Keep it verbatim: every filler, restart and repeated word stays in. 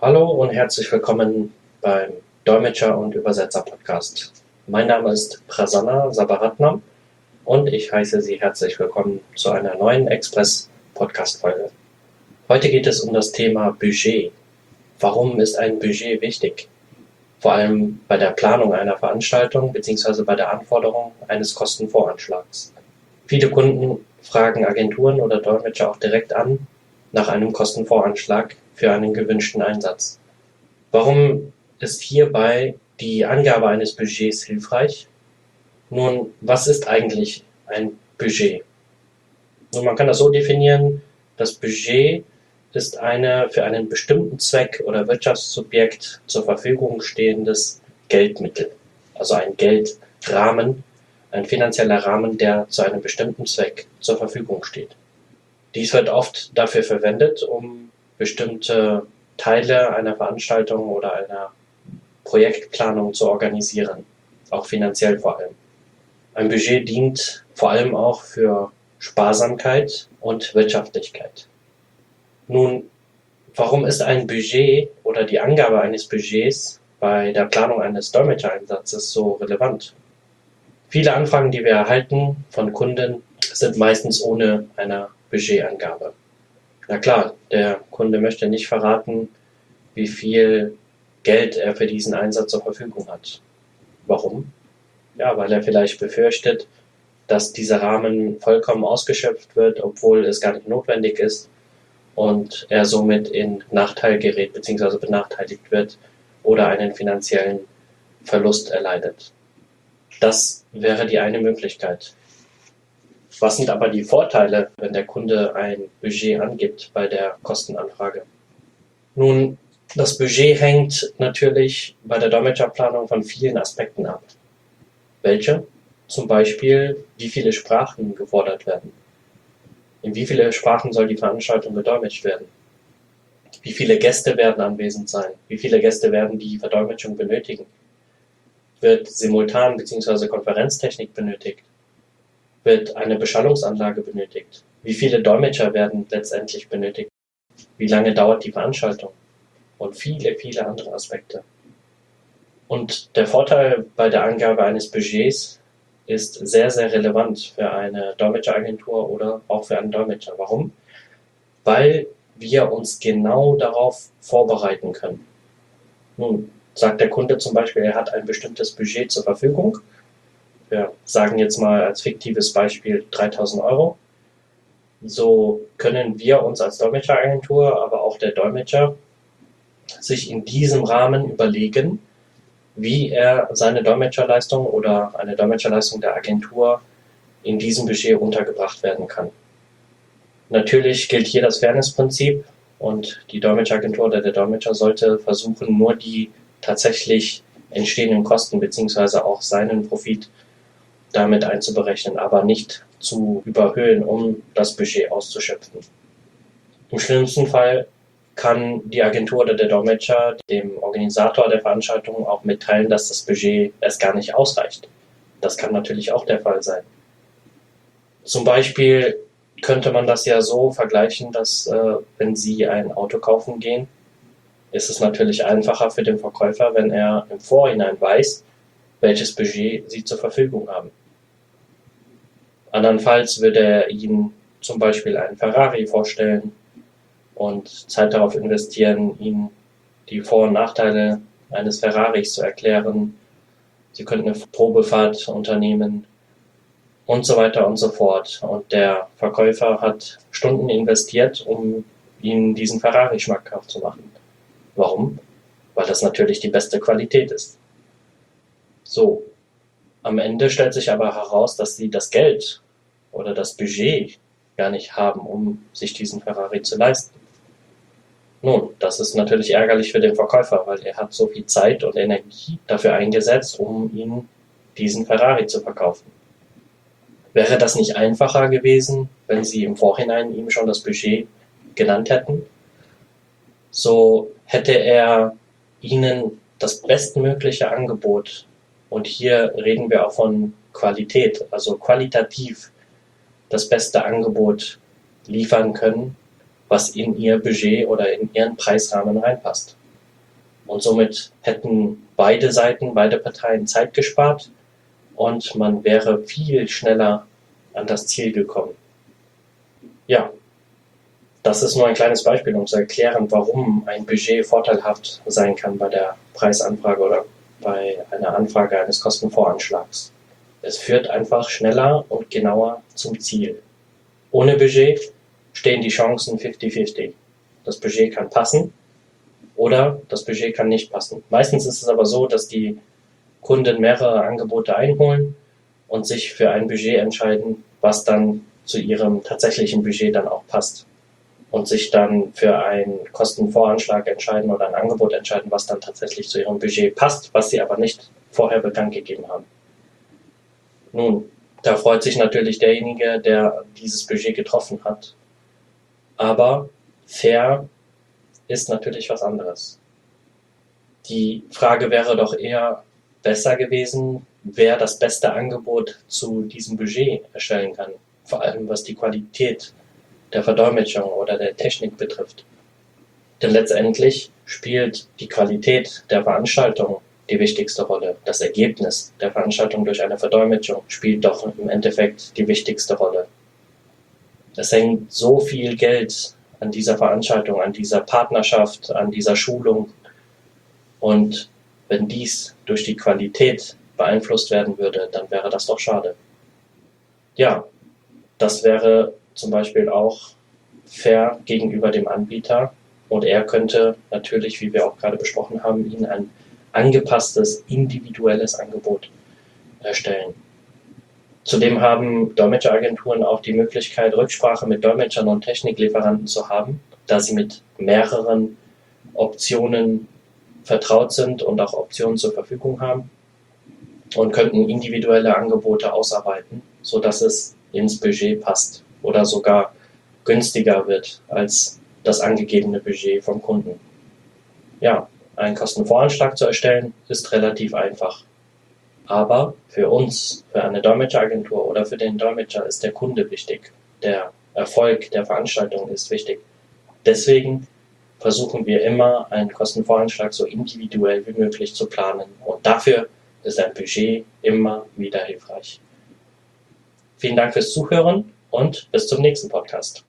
Hallo und herzlich willkommen beim Dolmetscher- und Übersetzer-Podcast. Mein Name ist Prasanna Sabaratnam und ich heiße Sie herzlich willkommen zu einer neuen Express-Podcast-Folge. Heute geht es um das Thema Budget. Warum ist ein Budget wichtig? Vor allem bei der Planung einer Veranstaltung bzw. bei der Anforderung eines Kostenvoranschlags. Viele Kunden fragen Agenturen oder Dolmetscher auch direkt an nach einem Kostenvoranschlag für einen gewünschten Einsatz. Warum ist hierbei die Angabe eines Budgets hilfreich? Nun, was ist eigentlich ein Budget? Nun, man kann das so definieren, das Budget ist eine für einen bestimmten Zweck oder Wirtschaftssubjekt zur Verfügung stehendes Geldmittel, also ein Geldrahmen, ein finanzieller Rahmen, der zu einem bestimmten Zweck zur Verfügung steht. Dies wird oft dafür verwendet, um bestimmte Teile einer Veranstaltung oder einer Projektplanung zu organisieren, auch finanziell vor allem. Ein Budget dient vor allem auch für Sparsamkeit und Wirtschaftlichkeit. Nun, warum ist ein Budget oder die Angabe eines Budgets bei der Planung eines Dolmetschereinsatzes so relevant? Viele Anfragen, die wir erhalten von Kunden, sind meistens ohne eine Budgetangabe. Na klar, der Kunde möchte nicht verraten, wie viel Geld er für diesen Einsatz zur Verfügung hat. Warum? Ja, weil er vielleicht befürchtet, dass dieser Rahmen vollkommen ausgeschöpft wird, obwohl es gar nicht notwendig ist und er somit in Nachteil gerät bzw. benachteiligt wird oder einen finanziellen Verlust erleidet. Das wäre die eine Möglichkeit. Was sind aber die Vorteile, wenn der Kunde ein Budget angibt bei der Kostenanfrage? Nun, das Budget hängt natürlich bei der Dolmetscherplanung von vielen Aspekten ab. Welche? Zum Beispiel, wie viele Sprachen gefordert werden. In wie viele Sprachen soll die Veranstaltung gedolmetscht werden? Wie viele Gäste werden anwesend sein? Wie viele Gäste werden die Verdolmetschung benötigen? Wird Simultan- bzw. Konferenztechnik benötigt? Wird eine Beschallungsanlage benötigt? Wie viele Dolmetscher werden letztendlich benötigt? Wie lange dauert die Veranstaltung? Und viele, viele andere Aspekte. Und der Vorteil bei der Angabe eines Budgets ist sehr, sehr relevant für eine Dolmetscheragentur oder auch für einen Dolmetscher. Warum? Weil wir uns genau darauf vorbereiten können. Nun, sagt der Kunde zum Beispiel, er hat ein bestimmtes Budget zur Verfügung. Wir sagen jetzt mal als fiktives Beispiel dreitausend Euro. So können wir uns als Dolmetscheragentur, aber auch der Dolmetscher, sich in diesem Rahmen überlegen, wie er seine Dolmetscherleistung oder eine Dolmetscherleistung der Agentur in diesem Budget untergebracht werden kann. Natürlich gilt hier das Fairness-Prinzip und die Dolmetscheragentur oder der Dolmetscher sollte versuchen, nur die tatsächlich entstehenden Kosten bzw. auch seinen Profit damit einzuberechnen, aber nicht zu überhöhen, um das Budget auszuschöpfen. Im schlimmsten Fall kann die Agentur oder der Dolmetscher dem Organisator der Veranstaltung auch mitteilen, dass das Budget erst gar nicht ausreicht. Das kann natürlich auch der Fall sein. Zum Beispiel könnte man das ja so vergleichen, dass äh, wenn Sie ein Auto kaufen gehen, ist es natürlich einfacher für den Verkäufer, wenn er im Vorhinein weiß, welches Budget Sie zur Verfügung haben. Andernfalls würde er Ihnen zum Beispiel einen Ferrari vorstellen und Zeit darauf investieren, Ihnen die Vor- und Nachteile eines Ferraris zu erklären. Sie könnten eine Probefahrt unternehmen und so weiter und so fort. Und der Verkäufer hat Stunden investiert, um Ihnen diesen Ferrari schmackhaft zu machen. Warum? Weil das natürlich die beste Qualität ist. So, am Ende stellt sich aber heraus, dass Sie das Geld oder das Budget gar nicht haben, um sich diesen Ferrari zu leisten. Nun, das ist natürlich ärgerlich für den Verkäufer, weil er hat so viel Zeit und Energie dafür eingesetzt, um Ihnen diesen Ferrari zu verkaufen. Wäre das nicht einfacher gewesen, wenn Sie im Vorhinein ihm schon das Budget genannt hätten? So hätte er Ihnen das bestmögliche Angebot, und hier reden wir auch von Qualität, also qualitativ das beste Angebot liefern können, was in Ihr Budget oder in Ihren Preisrahmen reinpasst. Und somit hätten beide Seiten, beide Parteien Zeit gespart und man wäre viel schneller an das Ziel gekommen. Ja, das ist nur ein kleines Beispiel, um zu erklären, warum ein Budget vorteilhaft sein kann bei der Preisanfrage oder bei einer Anfrage eines Kostenvoranschlags. Es führt einfach schneller und genauer zum Ziel. Ohne Budget stehen die Chancen fifty fifty. Das Budget kann passen oder das Budget kann nicht passen. Meistens ist es aber so, dass die Kunden mehrere Angebote einholen und sich für ein Budget entscheiden, was dann zu ihrem tatsächlichen Budget dann auch passt. Und sich dann für einen Kostenvoranschlag entscheiden oder ein Angebot entscheiden, was dann tatsächlich zu ihrem Budget passt, was sie aber nicht vorher bekannt gegeben haben. Nun, da freut sich natürlich derjenige, der dieses Budget getroffen hat. Aber fair ist natürlich was anderes. Die Frage wäre doch eher besser gewesen, wer das beste Angebot zu diesem Budget erstellen kann. Vor allem was die Qualität der Verdolmetschung oder der Technik betrifft. Denn letztendlich spielt die Qualität der Veranstaltung die wichtigste Rolle. Das Ergebnis der Veranstaltung durch eine Verdolmetschung spielt doch im Endeffekt die wichtigste Rolle. Es hängt so viel Geld an dieser Veranstaltung, an dieser Partnerschaft, an dieser Schulung. Und wenn dies durch die Qualität beeinflusst werden würde, dann wäre das doch schade. Ja, das wäre zum Beispiel auch fair gegenüber dem Anbieter und er könnte natürlich, wie wir auch gerade besprochen haben, Ihnen ein angepasstes, individuelles Angebot erstellen. Zudem haben Dolmetscheragenturen auch die Möglichkeit, Rücksprache mit Dolmetschern und Techniklieferanten zu haben, da sie mit mehreren Optionen vertraut sind und auch Optionen zur Verfügung haben und könnten individuelle Angebote ausarbeiten, sodass es ins Budget passt oder sogar günstiger wird als das angegebene Budget vom Kunden. Ja, einen Kostenvoranschlag zu erstellen ist relativ einfach. Aber für uns, für eine Dolmetscheragentur oder für den Dolmetscher ist der Kunde wichtig. Der Erfolg der Veranstaltung ist wichtig. Deswegen versuchen wir immer, einen Kostenvoranschlag so individuell wie möglich zu planen. Und dafür ist ein Budget immer wieder hilfreich. Vielen Dank fürs Zuhören und bis zum nächsten Podcast.